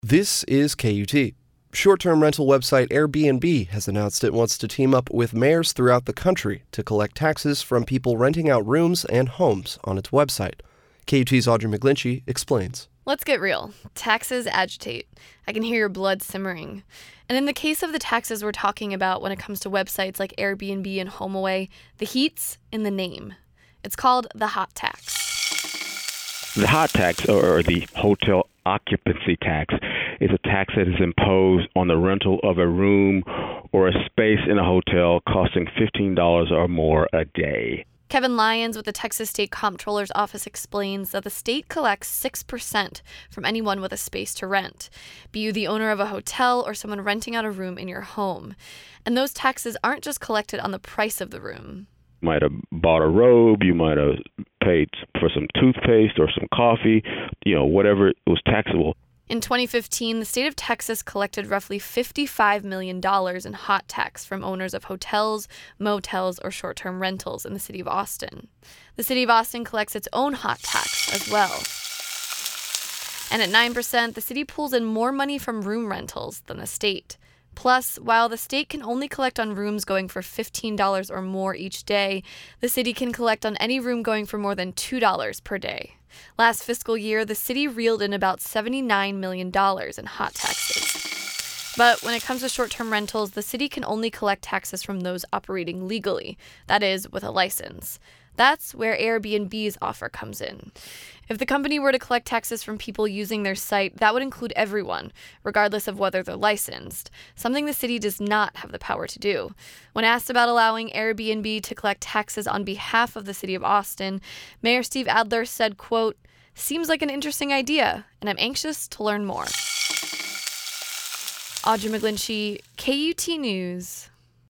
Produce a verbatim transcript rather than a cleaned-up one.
This is K U T. Short-term rental website Airbnb has announced it wants to team up with mayors throughout the country to collect taxes from people renting out rooms and homes on its website. K U T's Audrey McGlinchey explains. Let's get real. Taxes agitate. I can hear your blood simmering. And in the case of the taxes we're talking about when it comes to websites like Airbnb and HomeAway, the heat's in the name. It's called the hot tax. The hot tax, or the hotel occupancy tax, is a tax that is imposed on the rental of a room or a space in a hotel costing fifteen dollars or more a day. Kevin Lyons with the Texas State Comptroller's Office explains that the state collects six percent from anyone with a space to rent, be you the owner of a hotel or someone renting out a room in your home. And those taxes aren't just collected on the price of the room. You might have bought a robe, you might have paid for some toothpaste or some coffee, you know, whatever was taxable. In twenty fifteen, the state of Texas collected roughly fifty-five million dollars in hot tax from owners of hotels, motels, or short-term rentals in the city of Austin. The city of Austin collects its own hot tax as well. And at nine percent, the city pulls in more money from room rentals than the state. Plus, while the state can only collect on rooms going for fifteen dollars or more each day, the city can collect on any room going for more than two dollars per day. Last fiscal year, the city reeled in about seventy-nine million dollars in hot taxes. But when it comes to short-term rentals, the city can only collect taxes from those operating legally, that is, with a license. That's where Airbnb's offer comes in. If the company were to collect taxes from people using their site, that would include everyone, regardless of whether they're licensed, something the city does not have the power to do. When asked about allowing Airbnb to collect taxes on behalf of the city of Austin, Mayor Steve Adler said, quote, "Seems like an interesting idea, and I'm anxious to learn more." Audrey McGlinchey, K U T News.